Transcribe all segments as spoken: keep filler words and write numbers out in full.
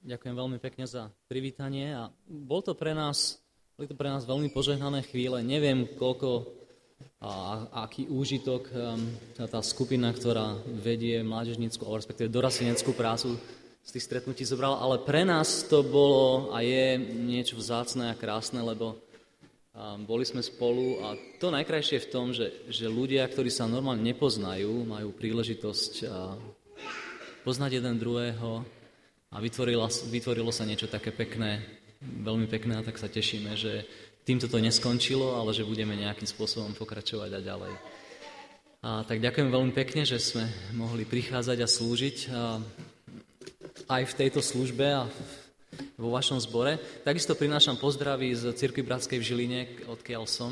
Ďakujem veľmi pekne za privítanie a bol to pre nás, boli to pre nás veľmi požehnané chvíle. Neviem, koľko a, a aký úžitok um, tá skupina, ktorá vedie mládežnícku, alebo respektíve dorasteneckú prácu z tých stretnutí zobrala, ale pre nás to bolo a je niečo vzácne a krásne, lebo um, boli sme spolu a to najkrajšie je v tom, že, že ľudia, ktorí sa normálne nepoznajú, majú príležitosť uh, poznať jeden druhého. A vytvorilo, vytvorilo sa niečo také pekné, veľmi pekné, a tak sa tešíme, že týmto to neskončilo, ale že budeme nejakým spôsobom pokračovať a ďalej. A tak ďakujem veľmi pekne, že sme mohli prichádzať a slúžiť a aj v tejto službe a vo vašom zbore. Takisto prinášam pozdravy z Cirkvi Bratskej v Žiline, odkiaľ som,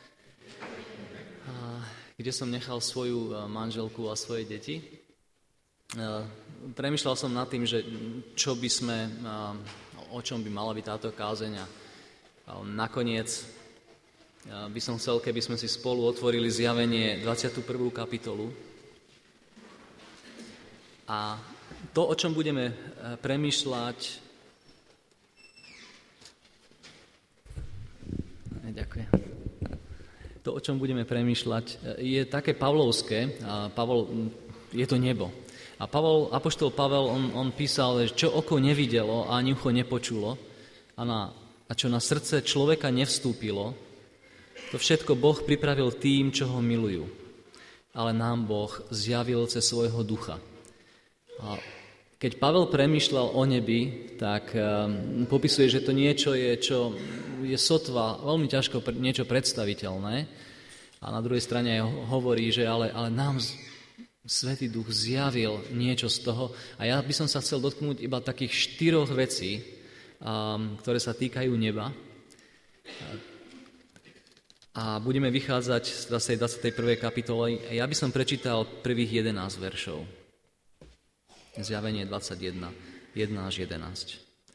a kde som nechal svoju manželku a svoje deti. Premýšľal som nad tým, že čo by sme, o čom by mala byť táto kázeň a nakoniec by som chcel, keby sme si spolu otvorili Zjavenie dvadsiatu prvú kapitolu a to, o čom budeme premýšľať, ďakujem. To, o čom budeme premýšľať, je také pavlovské, Pavol, je to nebo. A Pavol, apoštol Pavel, on, on písal, že čo oko nevidelo a ani ucho nepočulo a, na, a čo na srdce človeka nevstúpilo, to všetko Boh pripravil tým, čo ho milujú. Ale nám Boh zjavil cez svojho ducha. A keď Pavel premýšľal o nebi, tak um, popisuje, že to niečo je, čo je sotva veľmi ťažko pre, niečo predstaviteľné. A na druhej strane hovorí, že ale, ale nám Svätý Duch zjavil niečo z toho a ja by som sa chcel dotknúť iba takých štyroch vecí, um, ktoré sa týkajú neba. A budeme vychádzať z tej dvadsiatej prvej kapitoly. Ja by som prečítal prvých jedenásť veršov. Zjavenie dvadsaťjeden, jeden až jedenásť.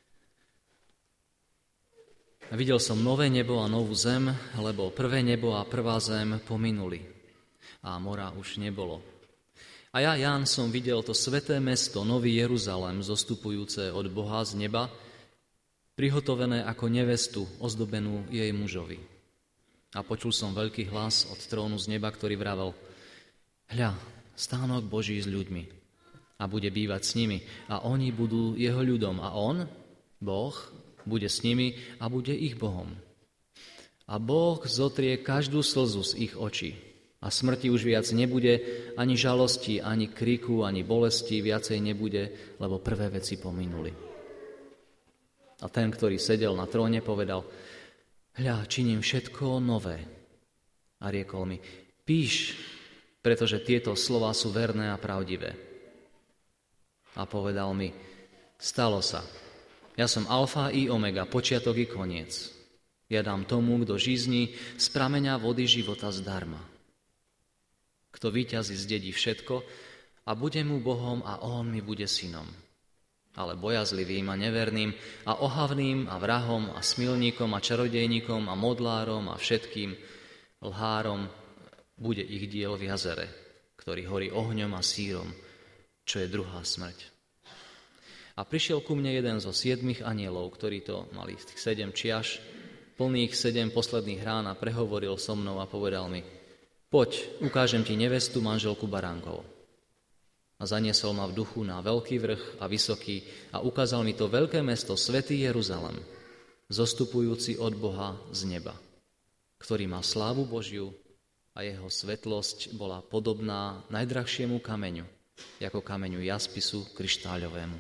Videl som nové nebo a novú zem, lebo prvé nebo a prvá zem pominuli a mora už nebolo. A ja, Ján, som videl to sväté mesto, Nový Jeruzalém, zostupujúce od Boha z neba, prihotovené ako nevestu, ozdobenú jej mužovi. A počul som veľký hlas od trónu z neba, ktorý vravel: Hľa, stánok Boží s ľuďmi a bude bývať s nimi a oni budú jeho ľudom a on, Boh, bude s nimi a bude ich Bohom. A Boh zotrie každú slzu z ich očí. A smrti už viac nebude, ani žalosti, ani kriku, ani bolesti viacej nebude, lebo prvé veci pominuli. A ten, ktorý sedel na tróne, povedal: Hľa, činím všetko nové. A riekol mi: Píš, pretože tieto slová sú verné a pravdivé. A povedal mi: Stalo sa. Ja som alfa i omega, počiatok i koniec. Ja dám tomu, kto žízni z prameňa vody života zdarma. Kto víťazí, zdedí všetko a bude mu Bohom a on mi bude synom. Ale bojazlivým a neverným a ohavným a vrahom a smilníkom a čarodejníkom a modlárom a všetkým lhárom bude ich diel v jazere, ktorý horí ohňom a sírom, čo je druhá smrť. A prišiel ku mne jeden zo siedmých anielov, ktorí to mali z tých sedem čiaš, plných sedem posledných rán a prehovoril so mnou a povedal mi: Poď, ukážem ti nevestu, manželku baránkov. A zaniesol ma v duchu na veľký vrch a vysoký a ukázal mi to veľké mesto, svätý Jeruzalem, zostupujúci od Boha z neba, ktorý má slávu Božiu a jeho svetlosť bola podobná najdrahšiemu kameňu, ako kameňu jaspisu kryštáľovému.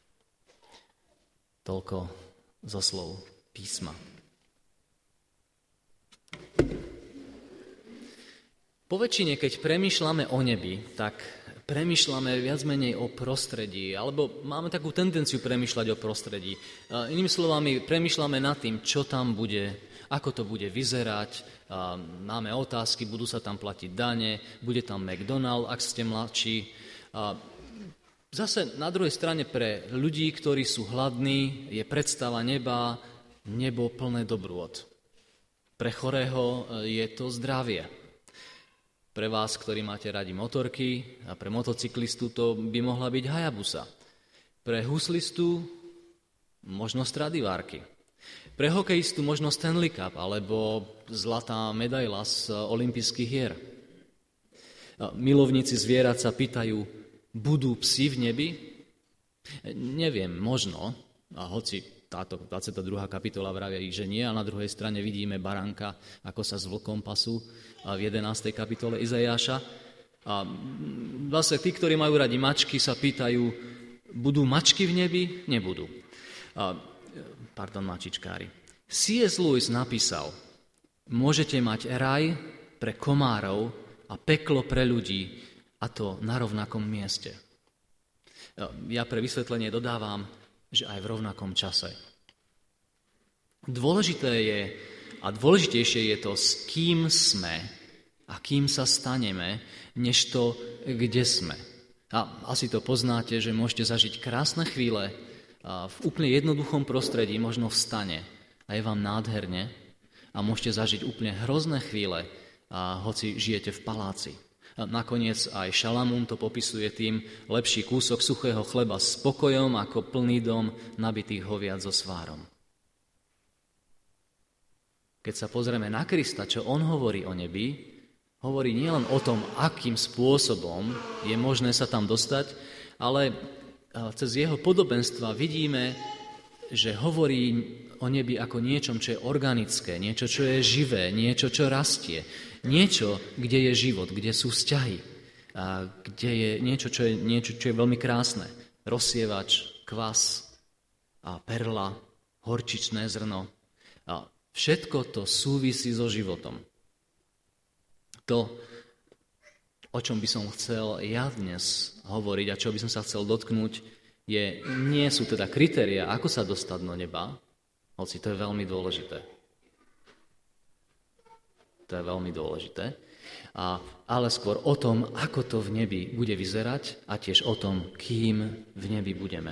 Toľko zo slov písma. Po väčšine, keď premýšľame o nebi, tak premýšľame viac menej o prostredí, alebo máme takú tendenciu premýšľať o prostredí. Inými slovami, premýšľame nad tým, čo tam bude, ako to bude vyzerať, máme otázky, budú sa tam platiť dane, bude tam McDonald, ak ste mladší. Zase na druhej strane pre ľudí, ktorí sú hladní, je predstava neba, nebo plné dobrôt. Pre chorého je to zdravie. Pre vás, ktorí máte radi motorky, a pre motocyklistu to by mohla byť Hayabusa. Pre huslistu možno Stradivárky. Pre hokejistu možno Stanley Cup alebo zlatá medaila z olympijských hier. Milovníci zvierat sa pýtajú, budú psi v nebi? Neviem, možno, a hoci táto dvadsiata druhá kapitola vraví, že nie, a na druhej strane vidíme baránka, ako sa s vlkom pasú v jedenástej kapitole Izaiáša. A zase tí, ktorí majú radi mačky, sa pýtajú, budú mačky v nebi? Nebudú. A, pardon, mačičkári. C S. Lewis napísal, môžete mať raj pre komárov a peklo pre ľudí, a to na rovnakom mieste. Ja pre vysvetlenie dodávam, že aj v rovnakom čase. Dôležité je a dôležitejšie je to, s kým sme a kým sa staneme, než to, kde sme. A asi to poznáte, že môžete zažiť krásne chvíle v úplne jednoduchom prostredí, možno v stane, a je vám nádherne, a môžete zažiť úplne hrozné chvíle, a hoci žijete v paláci. A nakoniec aj Šalamún to popisuje tým, lepší kúsok suchého chleba s pokojom ako plný dom nabitých hoviat so svárom. Keď sa pozrieme na Krista, čo on hovorí o nebi, hovorí nielen o tom, akým spôsobom je možné sa tam dostať, ale cez jeho podobenstva vidíme, že hovorí o nebi ako niečom, čo je organické, niečo, čo je živé, niečo, čo rastie, niečo, kde je život, kde sú vzťahy, a kde je niečo, čo je, niečo, čo je veľmi krásne. Rozsievač, kvas, a perla, horčičné zrno. A všetko to súvisí so životom. To, o čom by som chcel ja dnes hovoriť a čo by som sa chcel dotknúť, je, nie sú teda kritériá, ako sa dostať do neba, hoci to je veľmi dôležité. To je veľmi dôležité. A, ale skôr o tom, ako to v nebi bude vyzerať a tiež o tom, kým v nebi budeme.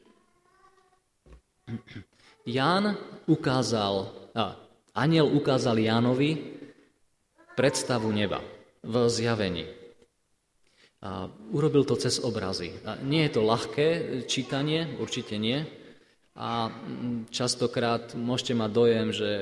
Ján ukázal, a, anjel ukázal Jánovi predstavu neba v zjavení. A urobil to cez obrazy. A nie je to ľahké čítanie, určite nie. A častokrát môžete mať dojem, že,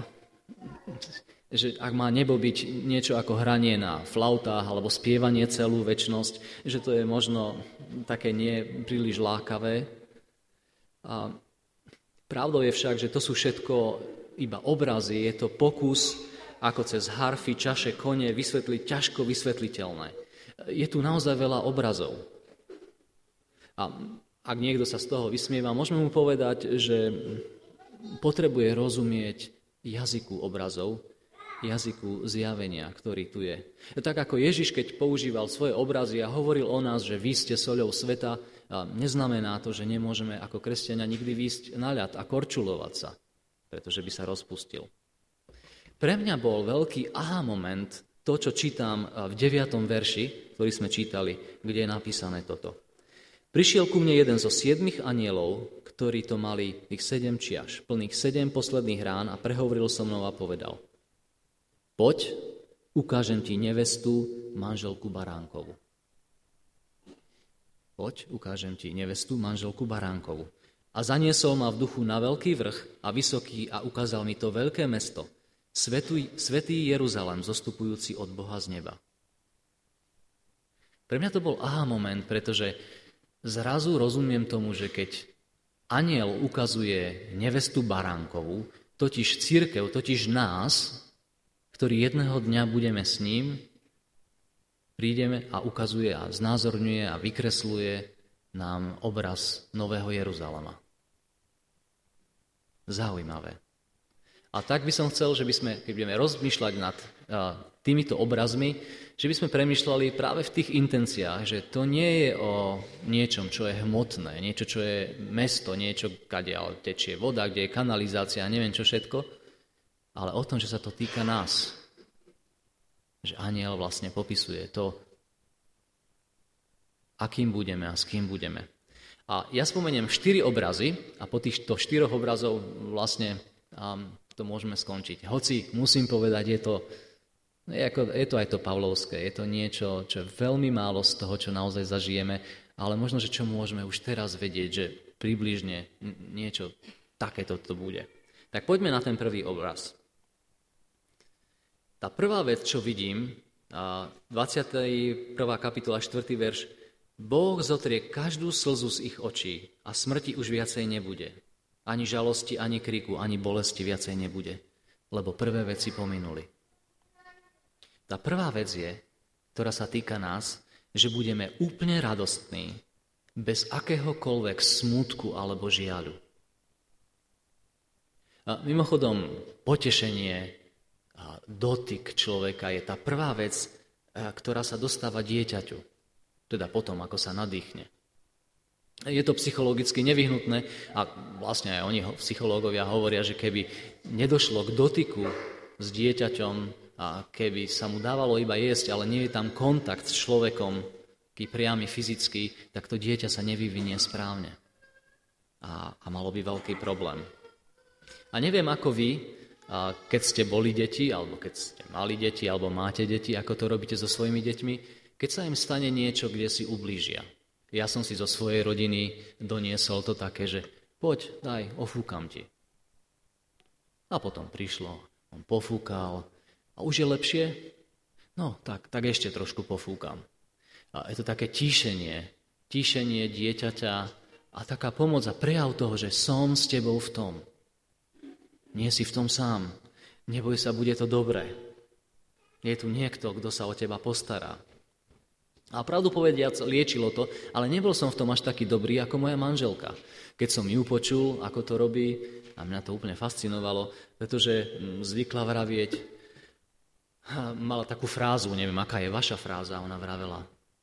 že ak má nebo byť niečo ako hranie na flautách alebo spievanie celú večnosť, že to je možno také nie príliš lákavé. A pravdou je však, že to sú všetko iba obrazy, je to pokus, ako cez harfy, čaše, kone vysvetliť ťažko vysvetliteľné. Je tu naozaj veľa obrazov. A ak niekto sa z toho vysmieva, môžeme mu povedať, že potrebuje rozumieť jazyku obrazov, jazyku zjavenia, ktorý tu je. Tak ako Ježiš, keď používal svoje obrazy a hovoril o nás, že vy ste soľou sveta, neznamená to, že nemôžeme ako kresťania nikdy výjsť na ľad a korčulovať sa, pretože by sa rozpustil. Pre mňa bol veľký aha moment, to, čo čítam v deviatom verši, ktorý sme čítali, kde je napísané toto. Prišiel ku mne jeden zo siedmich anielov, ktorí to mali tých sedem čiaš, plných sedem posledných rán, a prehovoril so mnou a povedal: Poď, ukážem ti nevestu, manželku baránkovu. Poď, ukážem ti nevestu, manželku baránkovu. A zaniesol ma v duchu na veľký vrch a vysoký a ukázal mi to veľké mesto, Svetý, svätý Jeruzalém, zostupujúci od Boha z neba. Pre mňa to bol aha moment, pretože zrazu rozumiem tomu, že keď anjel ukazuje nevestu baránkovú, totiž cirkev, totiž nás, ktorí jedného dňa budeme s ním, prídeme a ukazuje a znázorňuje a vykresluje nám obraz Nového Jeruzalema. Zaujímavé. A tak by som chcel, že by sme, keď budeme rozmýšľať nad uh, týmito obrazmi, že by sme premýšľali práve v tých intenciách, že to nie je o niečom, čo je hmotné, niečo, čo je mesto, niečo, kde tečie voda, kde je kanalizácia, neviem čo všetko, ale o tom, že sa to týka nás. Že anjel vlastne popisuje to, akým budeme a s kým budeme. A ja spomeniem štyri obrazy a po týchto štyroch obrazov vlastne um, to môžeme skončiť. Hoci, musím povedať, je to, je, ako, je to aj to pavlovské, je to niečo, čo je veľmi málo z toho, čo naozaj zažijeme, ale možno, že čo môžeme už teraz vedieť, že približne niečo takéto to bude. Tak poďme na ten prvý obraz. Tá prvá vec, čo vidím, dvadsiata prvá kapitola, štvrtý verš, Boh zotrie každú slzu z ich očí a smrti už viacej nebude. Ani žalosti, ani kriku, ani bolesti viacej nebude, lebo prvé veci pominuli. Tá prvá vec je, ktorá sa týka nás, že budeme úplne radostní, bez akéhokoľvek smútku alebo žiaľu. A mimochodom, potešenie, dotyk človeka je tá prvá vec, ktorá sa dostáva dieťaťu, teda potom, ako sa nadýchne. Je to psychologicky nevyhnutné a vlastne aj oni, psychológovia, hovoria, že keby nedošlo k dotyku s dieťaťom a keby sa mu dávalo iba jesť, ale nie je tam kontakt s človekom, taký priamy fyzický, tak to dieťa sa nevyvinie správne a, a malo by veľký problém. A neviem ako vy, keď ste boli deti, alebo keď ste mali deti, alebo máte deti, ako to robíte so svojimi deťmi, keď sa im stane niečo, kde si ublížia. Ja som si zo svojej rodiny doniesol to také, že poď, daj, ofúkam ti. A potom prišlo, on pofúkal a už je lepšie? No, tak, tak ešte trošku pofúkam. A je to také tíšenie, tíšenie dieťaťa a taká pomoc a prejav toho, že som s tebou v tom. Nie si v tom sám. Neboj sa, bude to dobré. Je tu niekto, kto sa o teba postará. A pravdu povediac, liečilo to, ale nebol som v tom až taký dobrý ako moja manželka. Keď som ju počul, ako to robí, a mňa to úplne fascinovalo, pretože zvykla vravieť, mala takú frázu, neviem, aká je vaša fráza, ona vravela,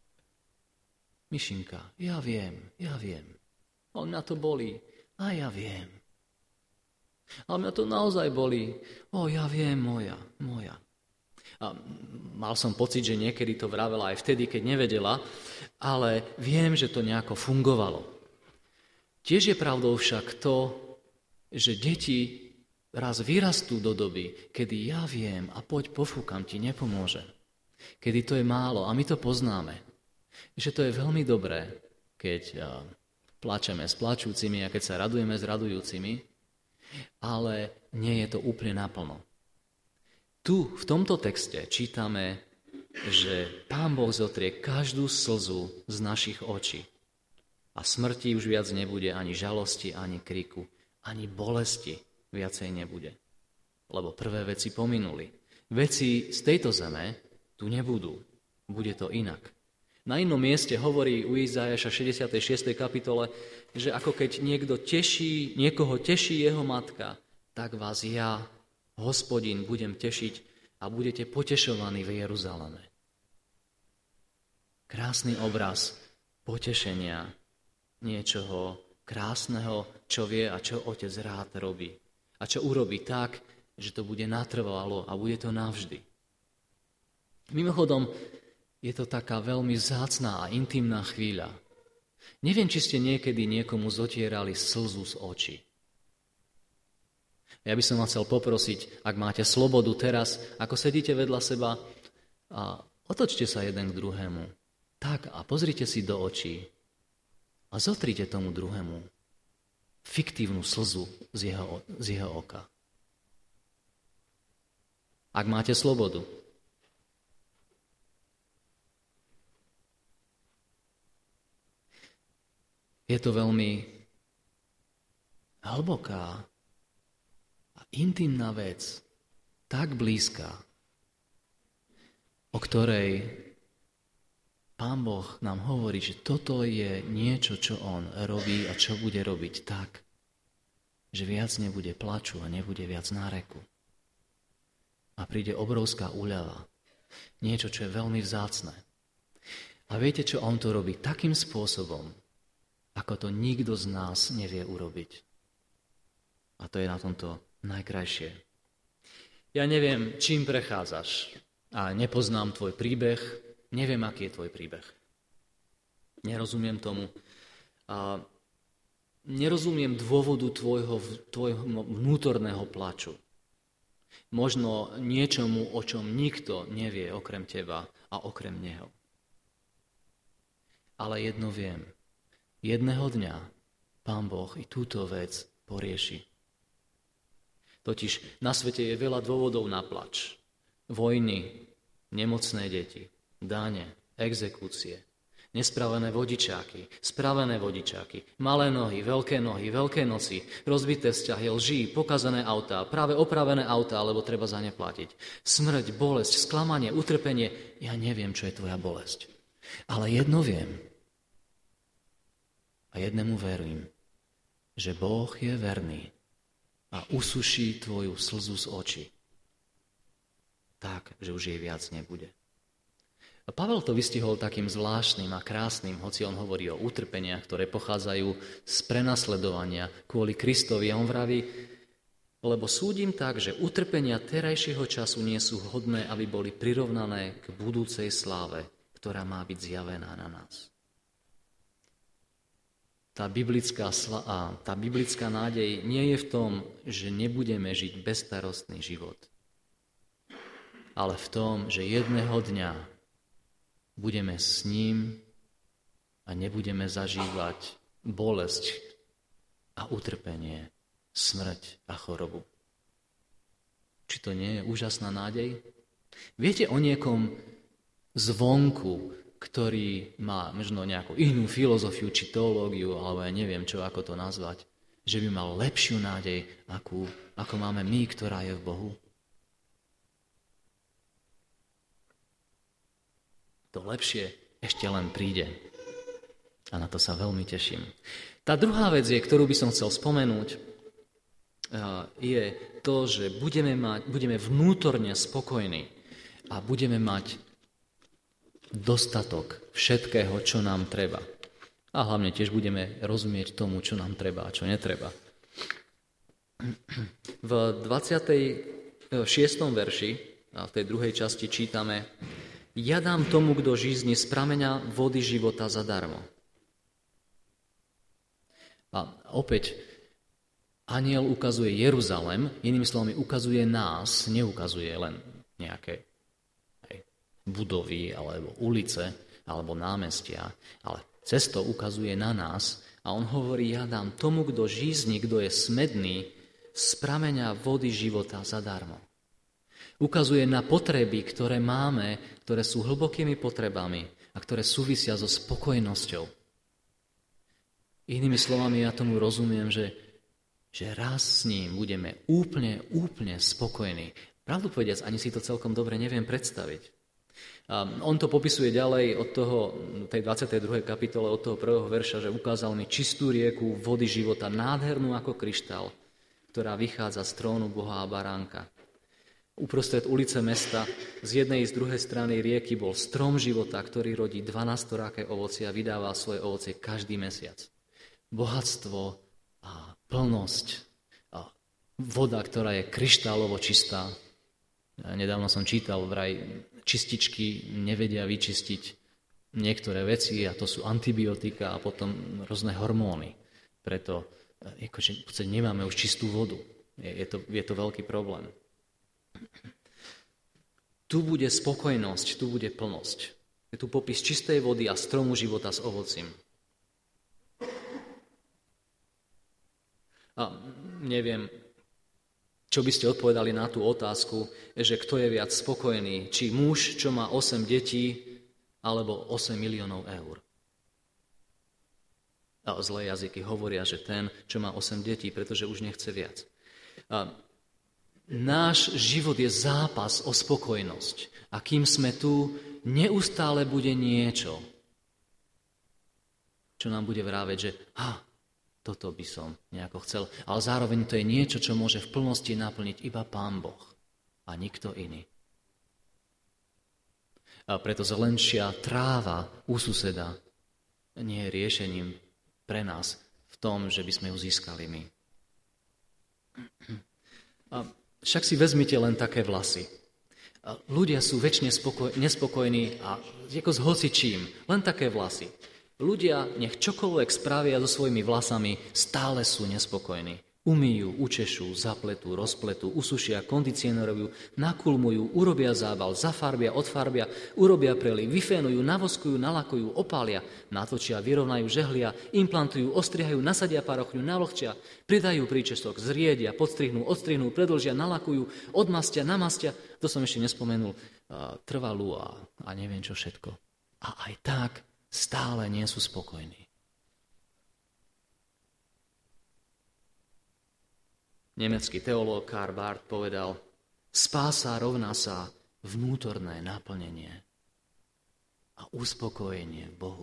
Mišinka, ja viem, ja viem. On mňa to bolí, a ja viem. Ale mňa to naozaj bolí. O, ja viem, moja, moja. A mal som pocit, že niekedy to vravela aj vtedy, keď nevedela, ale viem, že to nejako fungovalo. Tiež je pravdou však to, že deti raz vyrastú do doby, kedy ja viem a poď pofúkam ti, nepomôže. Kedy to je málo a my to poznáme. Že to je veľmi dobré, keď plačeme s plačúcimi a keď sa radujeme s radujúcimi, ale nie je to úplne naplno. Tu, v tomto texte, čítame, že Pán Boh zotrie každú slzu z našich očí. A smrti už viac nebude, ani žalosti, ani kriku, ani bolesti viacej nebude. Lebo prvé veci pominuli. Veci z tejto zeme tu nebudú. Bude to inak. Na inom mieste hovorí u Izaiáša šesťdesiatej šiestej kapitole, že ako keď niekto teší, niekoho teší jeho matka, tak vás ja, Hospodin, budem tešiť a budete potešovaní v Jeruzaleme. Krásny obraz potešenia, niečoho krásneho, čo vie a čo Otec rád robí. A čo urobí tak, že to bude natrvalo a bude to navždy. Mimochodom, je to taká veľmi vzácna a intimná chvíľa. Neviem, či ste niekedy niekomu zotierali slzu z očí. Ja by som vás chcel poprosiť, ak máte slobodu teraz, ako sedíte vedľa seba, a otočte sa jeden k druhému. Tak a pozrite si do očí a zotrite tomu druhému fiktívnu slzu z jeho, z jeho oka. Ak máte slobodu. Je to veľmi hlboká a intimná vec, tak blízka, o ktorej Pán Boh nám hovorí, že toto je niečo, čo On robí a čo bude robiť tak, že viac nebude plaču a nebude viac náreku. A príde obrovská úľava. Niečo, čo je veľmi vzácne. A viete, čo On to robí takým spôsobom, ako to nikto z nás nevie urobiť. A to je na tomto najkrajšie. Ja neviem, čím prechádzaš a nepoznám tvoj príbeh, neviem, aký je tvoj príbeh. Nerozumiem tomu. A nerozumiem dôvodu tvojho, tvojho vnútorného plaču. Možno niečomu, o čom nikto nevie okrem teba a okrem neho. Ale jedno viem. Jedného dňa Pán Boh i túto vec porieši. Totiž na svete je veľa dôvodov na plač. Vojny, nemocné deti, dáne, exekúcie, nespravené vodičáky, spravené vodičáky, malé nohy, veľké nohy, veľké noci, rozbité vzťahy, lží, pokazané autá, práve opravené autá, lebo treba za ne platiť. Smrť, bolesť, sklamanie, utrpenie. Ja neviem, čo je tvoja bolesť. Ale jedno viem. A jednému verím, že Boh je verný a usuší tvoju slzu z očí. Tak, že už jej viac nebude. A Pavel to vystihol takým zvláštnym a krásnym, hoci on hovorí o utrpeniach, ktoré pochádzajú z prenasledovania kvôli Kristovi. A on vraví, lebo súdim tak, že utrpenia terajšieho času nie sú hodné, aby boli prirovnané k budúcej sláve, ktorá má byť zjavená na nás. Tá biblická, sla, tá biblická nádej nie je v tom, že nebudeme žiť bezstarostný život, ale v tom, že jedného dňa budeme s ním a nebudeme zažívať bolesť a utrpenie, smrť a chorobu. Či to nie je úžasná nádej? Viete o niekom zvonku, ktorý má možno nejakú inú filozofiu či teológiu, alebo ja neviem, čo ako to nazvať, že by mal lepšiu nádej, akú, ako máme my, ktorá je v Bohu? To lepšie ešte len príde. A na to sa veľmi teším. Tá druhá vec, je, ktorú by som chcel spomenúť, je to, že budeme, mať, budeme vnútorne spokojní a budeme mať dostatok všetkého, čo nám treba. A hlavne tiež budeme rozumieť tomu, čo nám treba a čo netreba. V dvadsiatom šiestom verši, a v tej druhej časti čítame: Ja dám tomu, kto žízni z prameňa vody života zadarmo. A opäť anjel ukazuje Jeruzalem, inými slovami ukazuje nás, neukazuje len nejaké budovy, alebo ulice, alebo námestia, ale cesto ukazuje na nás a on hovorí, ja dám tomu, kto žízni, kto je smedný, z prameňa vody života zadarmo. Ukazuje na potreby, ktoré máme, ktoré sú hlbokými potrebami a ktoré súvisia so spokojnosťou. Inými slovami, ja tomu rozumiem, že, že raz s ním budeme úplne, úplne spokojní. Pravdu povediac, ani si to celkom dobre neviem predstaviť. A on to popisuje ďalej od toho, tej dvadsiatej druhej kapitole, od toho prvého verša, že ukázal mi čistú rieku vody života, nádhernú ako kryštál, ktorá vychádza z trónu Boha a Baránka. Uprostred ulice mesta z jednej i z druhej strany rieky bol strom života, ktorý rodí dvanástoraké ovocie a vydáva svoje ovocie každý mesiac. Bohatstvo a plnosť a voda, ktorá je kryštálovo čistá. Nedávno som čítal, vraj čističky nevedia vyčistiť niektoré veci a to sú antibiotika a potom rôzne hormóny. Preto akože, nemáme už čistú vodu. Je, je, to, je to veľký problém. Tu bude spokojnosť, tu bude plnosť. Je tu popis čistej vody a stromu života s ovocím. A neviem, čo by ste odpovedali na tú otázku, že kto je viac spokojný, či muž, čo má osem detí, alebo osem miliónov eur. A zlé jazyky hovoria, že ten, čo má osem detí, pretože už nechce viac. A náš život je zápas o spokojnosť. A kým sme tu, neustále bude niečo, čo nám bude vráveť, že ha, toto by som nejako chcel. Ale zároveň to je niečo, čo môže v plnosti naplniť iba Pán Boh a nikto iný. A preto zelenšia tráva u suseda nie je riešením pre nás v tom, že by sme ju získali my. A však si vezmite len také vlasy. A ľudia sú väčšine spokoj, nespokojní a ako s hocičím, len také vlasy. Ľudia, nech čokoľvek spravia so svojimi vlasami, stále sú nespokojní. Umýjú, učešú, zapletú, rozpletú, usušia, kondicionerujú, nakulmujú, urobia zábal, zafarbia, odfarbia, urobia prely, vyfénujú, navoskujú, nalakujú, opália, natočia, vyrovnajú, žehlia, implantujú, ostrihajú, nasadia parochňu, navlhčia, pridajú príčesok, zriedia, podstrihnú, odstrihnú, predĺžia, nalakujú, odmastia, namastia. To som ešte nespomenul. Trvalú a, a neviem čo všetko. A aj tak stále nie sú spokojní. Nemecký teológ Karl Barth povedal, spása rovná sa vnútorné naplnenie a uspokojenie v Bohu.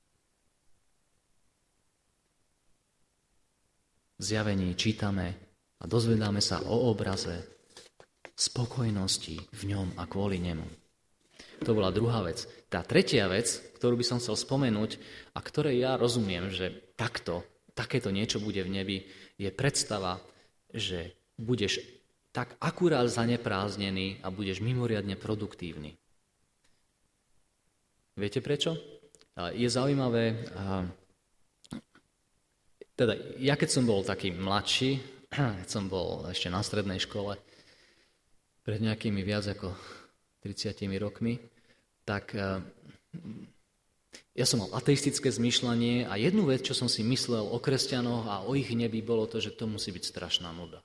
V Zjavení čítame a dozvedáme sa o obraze spokojnosti v ňom a kvôli nemu. To bola druhá vec. Tá tretia vec, ktorú by som chcel spomenúť a ktorej ja rozumiem, že takto, takéto niečo bude v nebi, je predstava, že budeš tak akurát zaneprázdnený a budeš mimoriadne produktívny. Viete prečo? Je zaujímavé, teda ja keď som bol taký mladší, keď som bol ešte na strednej škole, pred nejakými viac ako tridsiatimi rokmi, tak ja som mal ateistické zmýšľanie a jednu vec, čo som si myslel o kresťanoch a o ich nebi, bolo to, že to musí byť strašná nuda.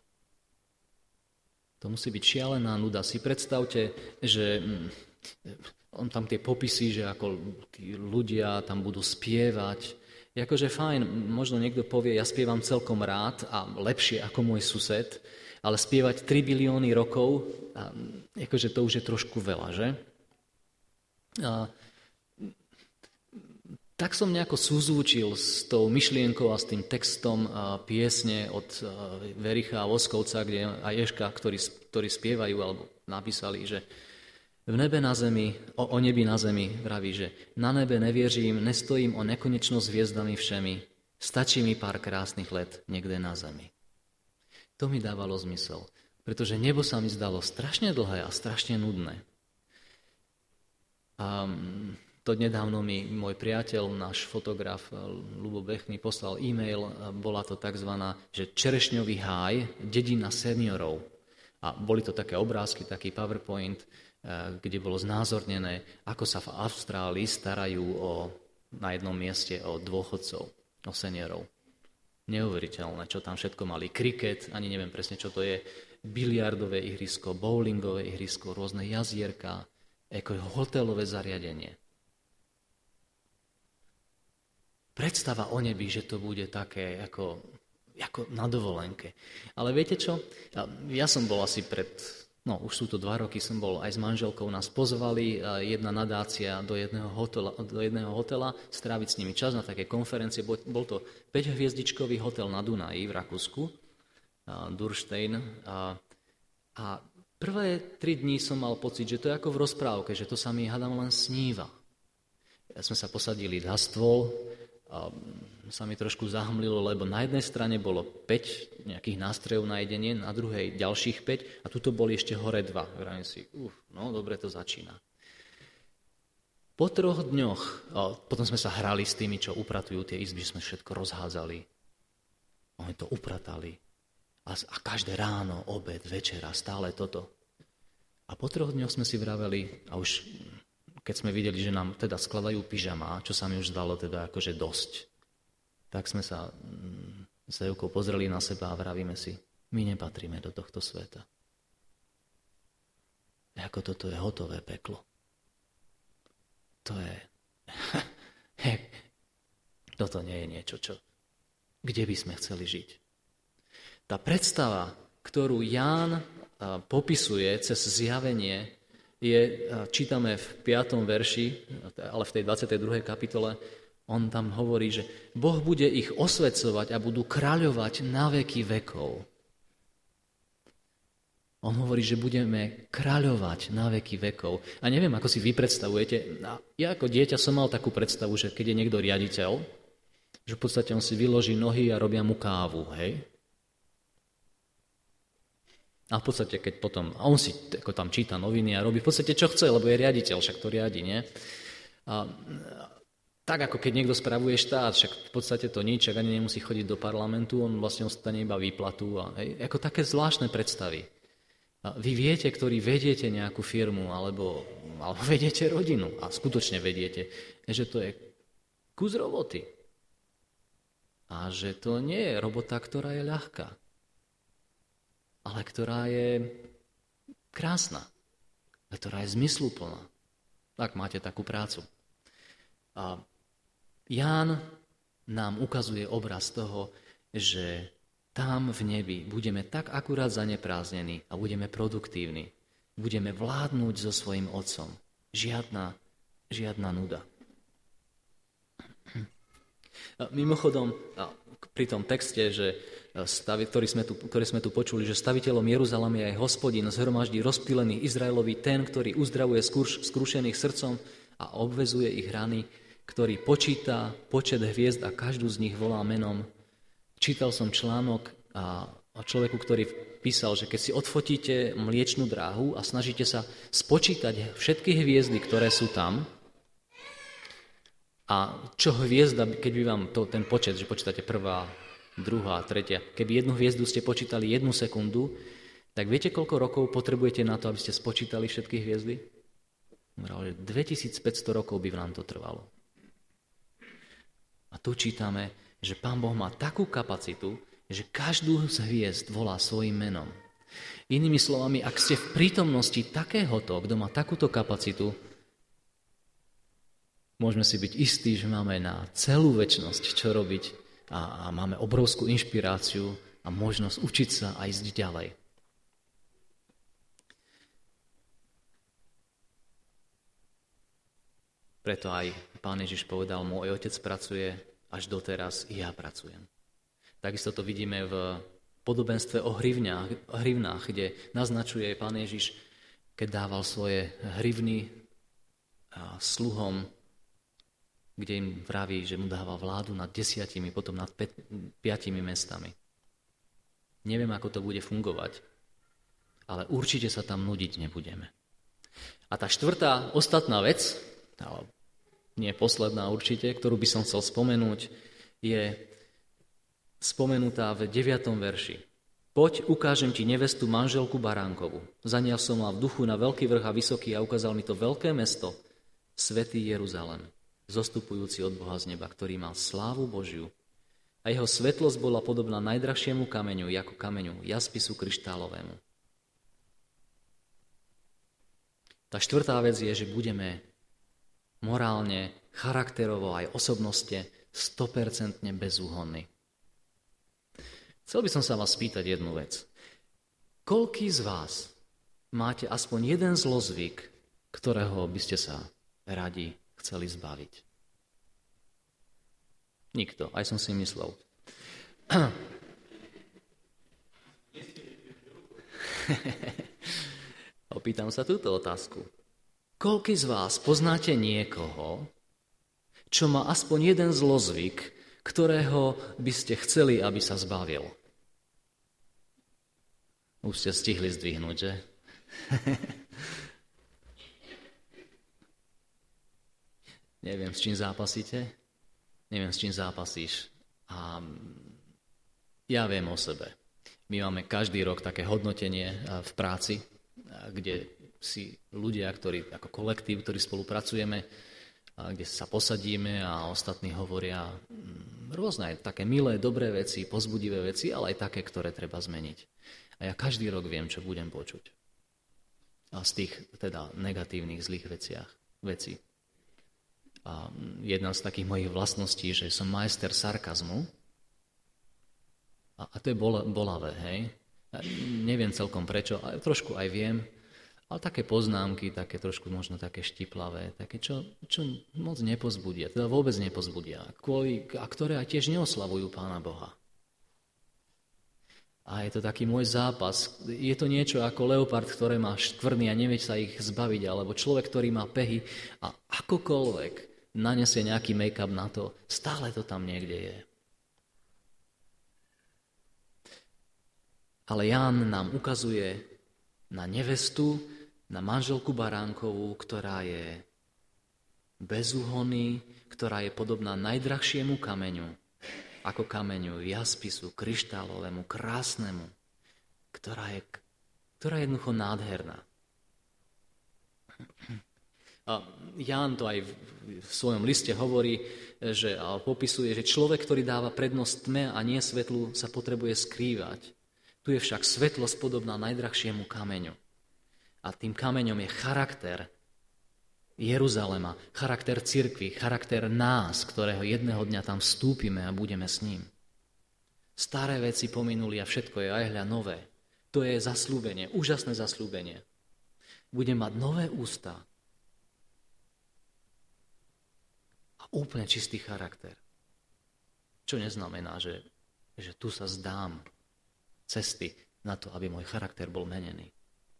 To musí byť šialená nuda. Si predstavte, že on tam tie popisy, že ako tí ľudia tam budú spievať. Je akože fajn, možno niekto povie, ja spievam celkom rád a lepšie ako môj sused, ale spievať tri bilióny rokov, akože to už je trošku veľa, že? A tak som nejako súzvučil s tou myšlienkou a s tým textom piesne od Vericha a Voskovca, kde a Ježka, ktorí, ktorí spievajú alebo napísali, že v nebe na zemi, o, o nebi na zemi vraví, že na nebe nevieřím, nestojím o nekonečno s hviezdami všemi, stačí mi pár krásnych let niekde na zemi. To mi dávalo zmysel, pretože nebo sa mi zdalo strašne dlhé a strašne nudné. A to nedávno mi môj priateľ, náš fotograf Ľubo Bech mi poslal e-mail, bola to takzvaná, že Čerešňový háj, dedina seniorov. A boli to také obrázky, taký PowerPoint, kde bolo znázornené, ako sa v Austrálii starajú o, na jednom mieste o dôchodcov, o seniorov. Neuveriteľné, čo tam všetko mali. Kriket, ani neviem presne, čo to je, biliardové ihrisko, bowlingové ihrisko, rôzne jazierka, ako hotelové zariadenie. Predstava o nebi, že to bude také ako, ako na dovolenke. Ale viete čo? Ja som bol asi pred, no už sú to dva roky, som bol aj s manželkou, nás pozvali, jedna nadácia do jedného hotela, do jedného hotela stráviť s nimi čas na také konferencie. Bol, bol to päťhviezdičkový hotel na Dunaji v Rakúsku, Durstein. A, a prvé tri dní som mal pocit, že to je ako v rozprávke, že to sa mi hádam len sníva. Ja sme sa posadili za stôl, a sa mi trošku zahmlilo, lebo na jednej strane bolo päť nejakých nástrojov na jedenie, na druhej ďalších päť a tuto boli ešte hore dva. Vrajím si, uf, no dobre to začína. Po troch dňoch, a potom sme sa hrali s tými, čo upratujú tie izby, sme všetko rozhádzali. Oni to upratali. A, a každé ráno, obed, večera, stále toto. A po troch dňoch sme si vraveli, a už keď sme videli, že nám teda skladajú pyžamá, čo sa mi už zdalo teda akože dosť, tak sme sa s Evkou pozreli na seba a vravíme si, my nepatríme do tohto sveta. Ako toto je hotové peklo. To je... Toto nie je niečo, čo... Kde by sme chceli žiť? Tá predstava, ktorú Ján popisuje cez zjavenie, je, čítame v piatom verši, ale v tej dvadsiatej druhej kapitole, on tam hovorí, že Boh bude ich osvecovať a budú kráľovať na veky vekov. On hovorí, že budeme kráľovať na veky vekov. A neviem, ako si vy predstavujete, ja ako dieťa som mal takú predstavu, že keď je niekto riaditeľ, že v podstate on si vyloží nohy a robia mu kávu, hej? A v podstate, keď potom, a on si ako tam číta noviny a robí v podstate čo chce, lebo je riaditeľ, však to riadi, nie? A, tak ako keď niekto spravuje štát, však v podstate to nič, ak ani nemusí chodiť do parlamentu, on vlastne ostane iba výplatu. A, hej, ako také zvláštne predstavy. A vy viete, ktorí vediete nejakú firmu, alebo, alebo vediete rodinu a skutočne vediete, že to je kus roboty. A že to nie je robota, ktorá je ľahká, ale ktorá je krásna, ktorá je zmysluplná. Tak máte takú prácu. A Ján nám ukazuje obraz toho, že tam v nebi budeme tak akurát zaneprázdnení a budeme produktívni. Budeme vládnuť so svojím otcom. Žiadna, žiadna nuda. Mimochodom, pri tom texte, že stavi, ktorý, sme tu, ktorý sme tu počuli, že staviteľom Jeruzalema je aj Hospodin, zhromaždí rozptýlených Izraelovi, ten, ktorý uzdravuje skrušených srdcom a obvezuje ich rany, ktorý počíta počet hviezd a každú z nich volá menom. Čítal som článok a, a človeku, ktorý písal, že keď si odfotíte mliečnú dráhu a snažíte sa spočítať všetky hviezdy, ktoré sú tam, a čo hviezda, keď by vám to, ten počet, že počítate prvá, druhá, tretia, keby jednu hviezdu ste počítali jednu sekundu, tak viete, koľko rokov potrebujete na to, aby ste spočítali všetky hviezdy? dvetisícpäťsto rokov by vám to trvalo. A tu čítame, že Pán Boh má takú kapacitu, že každú z hviezd volá svojim menom. Inými slovami, ak ste v prítomnosti takéhoto, kto má takúto kapacitu, môžeme si byť istí, že máme na celú večnosť čo robiť a, a máme obrovskú inšpiráciu a možnosť učiť sa a ísť ďalej. Preto aj Pán Ježiš povedal, môj otec pracuje až doteraz, i ja pracujem. Takisto to vidíme v podobenstve o hrivnách, hrivnách, kde naznačuje Pán Ježiš, keď dával svoje hrivny sluhom, kde im vraví, že mu dáva vládu nad desiatimi, potom nad piatimi mestami. Neviem, ako to bude fungovať, ale určite sa tam nudiť nebudeme. A tá štvrtá, ostatná vec, ale nie posledná určite, ktorú by som chcel spomenúť, je spomenutá v deviatom verši. Poď, ukážem ti nevestu, manželku Baránkovu. Zanial som ma v duchu na veľký vrch a vysoký a ukázal mi to veľké mesto, svätý Jeruzalém, zostupujúci od Boha z neba, ktorý mal slávu Božiu. A jeho svetlosť bola podobná najdrahšiemu kameňu, ako kameňu jaspisu kryštálovému. Tá štvrtá vec je, že budeme morálne, charakterovo aj osobnostne sto percent bezúhonní. Chcel by som sa vás spýtať jednu vec. Koľký z vás máte aspoň jeden zlozvyk, ktorého by ste sa radi chceli zbaviť? Nikto, aj som si myslel. Opýtam sa túto otázku. Koľký z vás poznáte niekoho, čo má aspoň jeden zlozvyk, ktorého by ste chceli, aby sa zbavil? Už ste stihli zdvihnúť, že? Neviem, s čím zápasíte? Neviem, s čím zápasíš. A ja viem o sebe. My máme každý rok také hodnotenie v práci, kde si ľudia, ktorí ako kolektív, ktorí spolupracujeme, kde sa posadíme a ostatní hovoria rôzne aj také milé, dobré veci, povzbudivé veci, ale aj také, ktoré treba zmeniť. A ja každý rok viem, čo budem počuť. A z tých teda negatívnych, zlých veciach, vecí. A jedna z takých mojich vlastností, že som majster sarkazmu. A, a to je bol, bolavé, hej. A neviem celkom prečo, ale trošku aj viem. Ale také poznámky, také trošku možno také štiplavé, také, čo, čo moc nepozbudia, teda vôbec nepozbudia, kvôli, a ktoré aj tiež neoslavujú Pána Boha. A je to taký môj zápas. Je to niečo ako leopard, ktoré má škvrny a nevie sa ich zbaviť, alebo človek, ktorý má pehy a akokoľvek nanesie nejaký make-up na to, stále to tam niekde je. Ale Ján nám ukazuje na nevestu, na manželku Baránkovú, ktorá je bezúhonný, ktorá je podobná najdrahšiemu kameňu, ako kameňu jaspisu, kryštálovému, krásnemu, ktorá je, ktorá je jednoducho nádherná. A Ján to aj v svojom liste hovorí, že a popisuje, že človek, ktorý dáva prednosť tme a nie svetlu, sa potrebuje skrývať. Tu je však svetlosť podobná najdrahšiemu kameňu. A tým kameňom je charakter Jeruzalema, charakter cirkvi, charakter nás, ktorého jedného dňa tam vstúpime a budeme s ním. Staré veci pominuli a všetko je aj hľa nové. To je zasľúbenie, úžasné zasľúbenie. Budem mať nové ústa a úplne čistý charakter. Čo neznamená, že, že tu sa zdám cesty na to, aby môj charakter bol menený.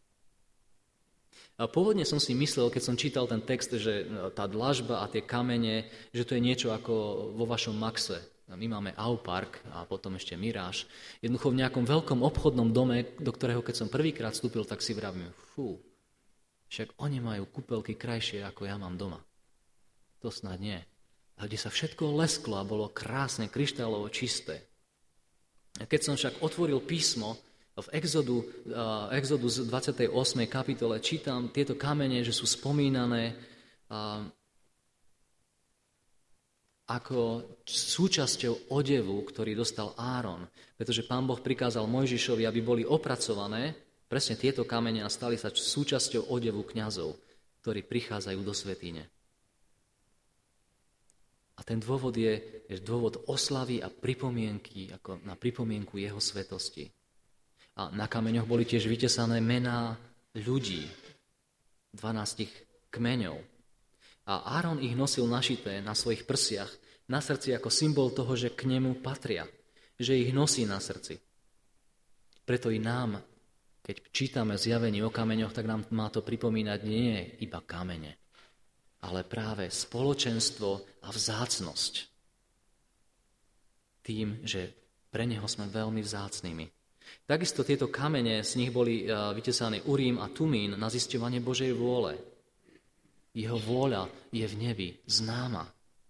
A pôvodne som si myslel, keď som čítal ten text, že tá dlažba a tie kamene, že to je niečo ako vo vašom Maxe. My máme Aupark a potom ešte Miráž. Jednoducho v nejakom veľkom obchodnom dome, do ktorého keď som prvýkrát vstúpil, tak si vravím, fú, však oni majú kúpeľky krajšie, ako ja mám doma. To snad nie. A kde sa všetko lesklo a bolo krásne, kryštálovo čisté. A keď som však otvoril písmo, v Exodu, uh, Exodu z dvadsiatej ôsmej kapitole čítam tieto kamene, že sú spomínané uh, ako súčasťou odevu, ktorý dostal Áron. Pretože Pán Boh prikázal Mojžišovi, aby boli opracované presne tieto kamene a stali sa súčasťou odevu kňazov, ktorí prichádzajú do svätyne. A ten dôvod je, je dôvod oslavy a pripomienky, ako na pripomienku jeho svetosti. A na kameňoch boli tiež vytesané mená ľudí, dvanástich kmeňov. A Áron ich nosil našité na svojich prsiach, na srdci ako symbol toho, že k nemu patria, že ich nosí na srdci. Preto i nám, keď čítame zjavenie o kameňoch, tak nám má to pripomínať nie iba kamene, ale práve spoločenstvo a vzácnosť. Tým, že pre neho sme veľmi vzácnými. Takisto tieto kamene, z nich boli vytesané Urím a Tumín na zisťovanie Božej vôle. Jeho vôľa je v nebi známa.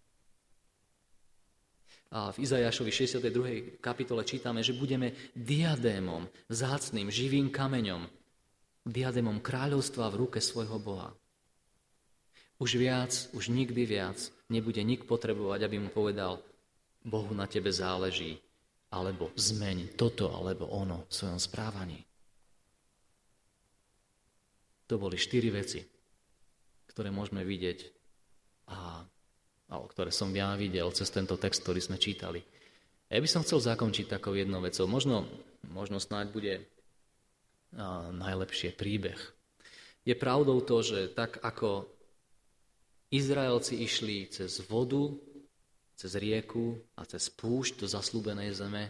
A v Izaiášovi šesťdesiatej druhej kapitole čítame, že budeme diadémom, vzácnym, živým kameňom, diadémom kráľovstva v ruke svojho Boha. Už viac, už nikdy viac nebude nik potrebovať, aby mu povedal, Bohu na tebe záleží, alebo zmeň toto, alebo ono v svojom správaní. To boli štyri veci, ktoré môžeme vidieť a, a ktoré som ja videl cez tento text, ktorý sme čítali. A ja by som chcel zakončiť takou jednou vecou. Možno, možno snáď bude a, najlepšie príbeh. Je pravdou to, že tak ako Izraelci išli cez vodu, cez rieku a cez púšť do zasľúbenej zeme.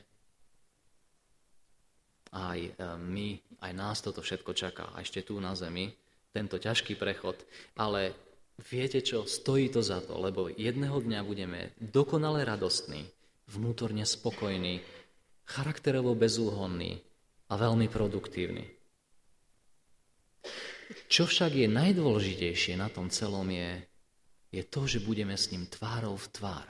Aj my, aj nás toto všetko čaká, a ešte tu na zemi, tento ťažký prechod. Ale viete čo, stojí to za to, lebo jedného dňa budeme dokonale radostní, vnútorne spokojní, charakterovo bezúhonní a veľmi produktívni. Čo však je najdôležitejšie na tom celom je, je to, že budeme s ním tvárou v tvár.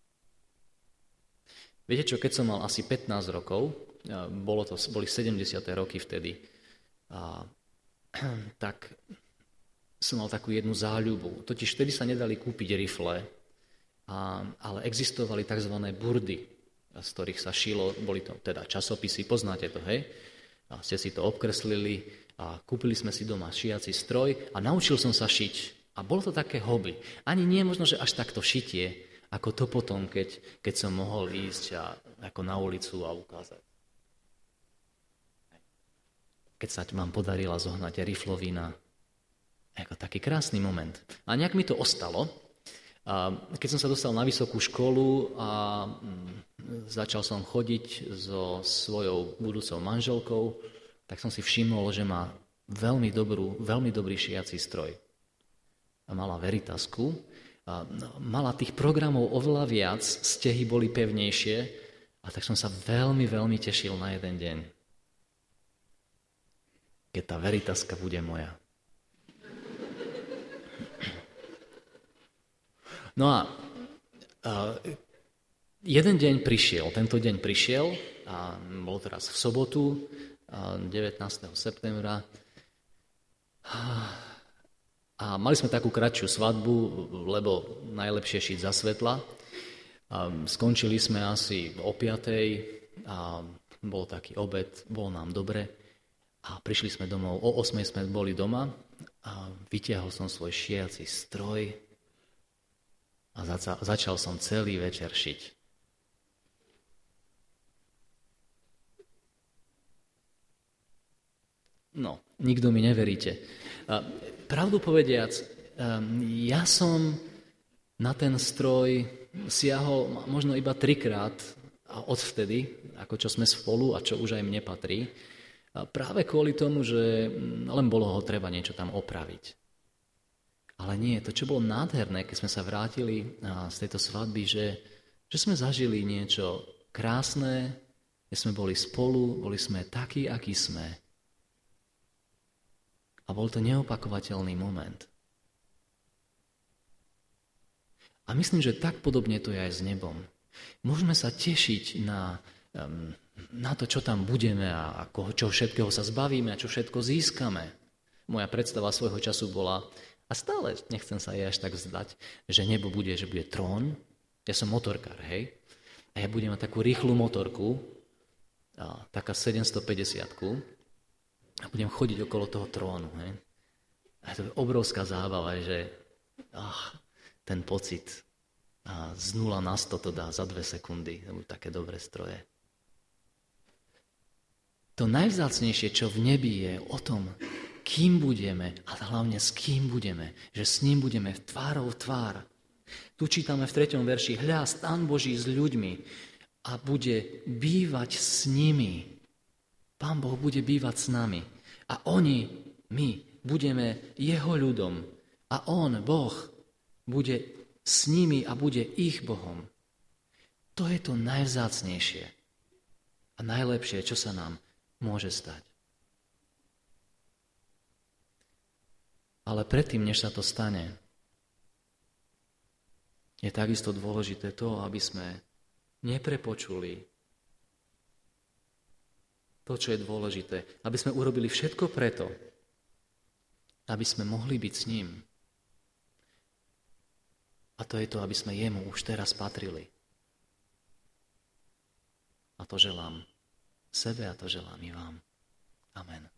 Viete čo, keď som mal asi pätnásť rokov, bolo to, boli sedemdesiate roky vtedy, a, tak som mal takú jednu záľubu. Totiž vtedy sa nedali kúpiť rifle, a, ale existovali tzv. Burdy, z ktorých sa šilo, boli to teda časopisy, poznáte to, hej? A ste si to obkreslili a kúpili sme si doma šiaci stroj a naučil som sa šiť. A bolo to také hobby. Ani nie možno, že až takto šitie, ako to potom, keď, keď som mohol ísť a, ako na ulicu a ukázať. Keď sa vám podarila zohnať riflovina, ako taký krásny moment. A nejak mi to ostalo. A keď som sa dostal na vysokú školu a začal som chodiť so svojou budúcou manželkou, tak som si všimol, že má veľmi, dobrú, veľmi dobrý šiací stroj. A mala Veritasku. A mala tých programov oveľa viac, stehy boli pevnejšie a tak som sa veľmi, veľmi tešil na jeden deň, keď tá Veritaska bude moja. No a uh, jeden deň prišiel, tento deň prišiel, a bolo teraz v sobotu, uh, devätnásteho septembra, a mali sme takú kratšiu svadbu, lebo najlepšie šiť za svetla. Um, skončili sme asi o piatej a bol taký obed, bolo nám dobre a prišli sme domov. O osmej sme boli doma a vytiahol som svoj šiaci stroj a zaca- začal som celý večer šiť. No, nikto mi neveríte. Pravdu povediac, ja som na ten stroj siahol možno iba trikrát odvtedy, ako čo sme spolu a čo už aj mne patrí. Práve kvôli tomu, že len bolo ho treba niečo tam opraviť. Ale nie, to, čo bolo nádherné, keď sme sa vrátili z tejto svadby, že, že sme zažili niečo krásne, že sme boli spolu, boli sme takí, akí sme. A bol to neopakovateľný moment. A myslím, že tak podobne to je aj s nebom. Môžeme sa tešiť na, na to, čo tam budeme a čo všetkého sa zbavíme a čo všetko získame. Moja predstava svojho času bola, a stále nechcem sa jej až tak vzdať, že nebo bude, že bude trón. Ja som motorkár, hej? A ja budem mať takú rýchlu motorku, a taká sedemstopäťdesiatku, a budem chodiť okolo toho trónu. Hej? A to je obrovská zábava, že ach, ten pocit a z nula na sto to dá za dve sekundy. To budú také dobré stroje. To najvzácnejšie, čo v nebi je o tom, kým budeme a hlavne s kým budeme. Že s ním budeme v tvárou tvár. Tu čítame v treťom verši: hľa, stán Boží s ľuďmi a bude bývať s nimi. Pán Boh bude bývať s nami. A oni, my, budeme jeho ľudom. A on, Boh, bude s nimi a bude ich Bohom. To je to najvzácnejšie a najlepšie, čo sa nám môže stať. Ale predtým, než sa to stane, je takisto dôležité to, aby sme neprepočuli to, čo je dôležité. Aby sme urobili všetko preto, aby sme mohli byť s ním. A to je to, aby sme jemu už teraz patrili. A to želám sebe a to želám i vám. Amen.